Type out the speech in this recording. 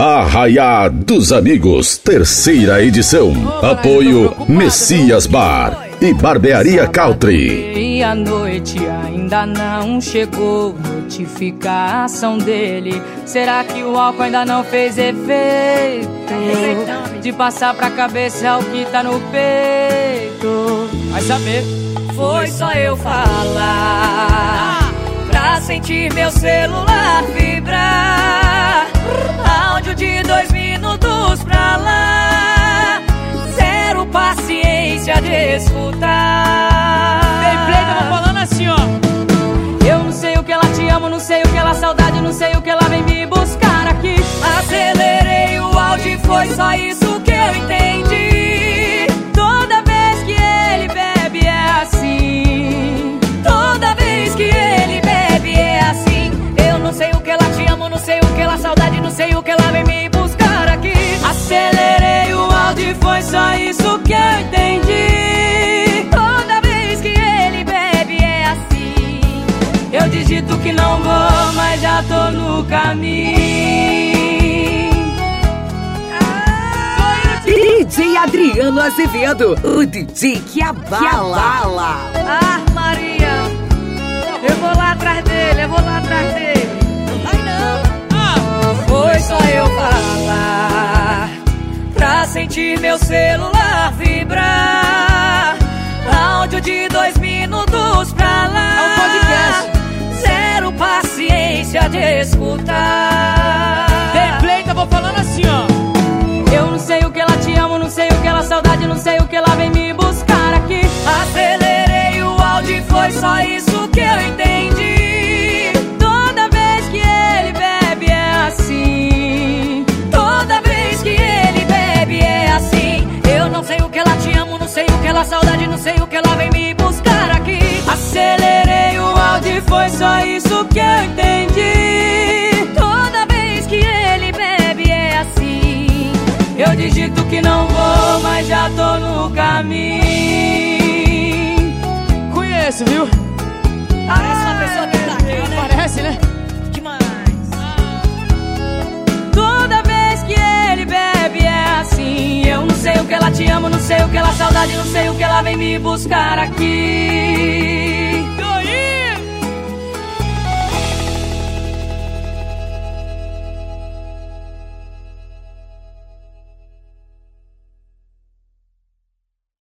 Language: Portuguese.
Arraiá dos Amigos, terceira edição. Apoio Messias Bar e Barbearia Country. E a noite ainda não chegou, notificação dele. Será que o álcool ainda não fez efeito? De passar pra cabeça é o que tá no peito. Vai saber. Foi só eu falar pra sentir meu celular vibrar. Áudio de 2 minutos pra lá. Zero paciência de escutar. Tem play, tava falando assim, ó. Eu não sei o que ela te amo, não sei o que ela saudade, não sei o que ela vem me buscar aqui. Acelerei o áudio e foi só isso que eu entendi. Toda vez que ele bebe é assim. Toda vez que ele bebe é assim. Eu não sei o que ela te amo, não sei o que ela saudade, não sei o que ela vem me buscar aqui. Acelerei o áudio e foi só isso que eu entendi. Toda vez que ele bebe é assim. Eu digito que não vou, mas já tô no caminho. DJ Adriano Azevedo, o DJ que abala. Ah, Maria, eu vou lá atrás dele, eu vou lá atrás dele. Ai, não. Foi só eu falar pra sentir meu celular vibrar. Áudio de 2 minutos pra lá. É um podcast. Zero paciência de escutar. Tem play, tava falando assim, ó. Eu não sei o que ela te amo, não sei o que ela saudade, não sei o que ela vem me buscar aqui. Acelerei o áudio e foi só isso que eu entendi. Toda vez que ele bebe é assim. Toda vez que ele bebe é assim. Eu não sei o que ela te amo, não sei o que ela saudade, não sei o que ela vem me buscar aqui. Acelerei o áudio e foi só isso que eu entendi. Toda vez que ele bebe é assim. Eu digito que não vou, mas já tô no caminho. Conheço, viu? Parece uma pessoa que tá aqui, né? Parece, né? Demais. Toda vez que ele bebe é assim. Eu não sei o que ela te amo, não sei o que ela saudade, não sei o que ela vem me buscar aqui.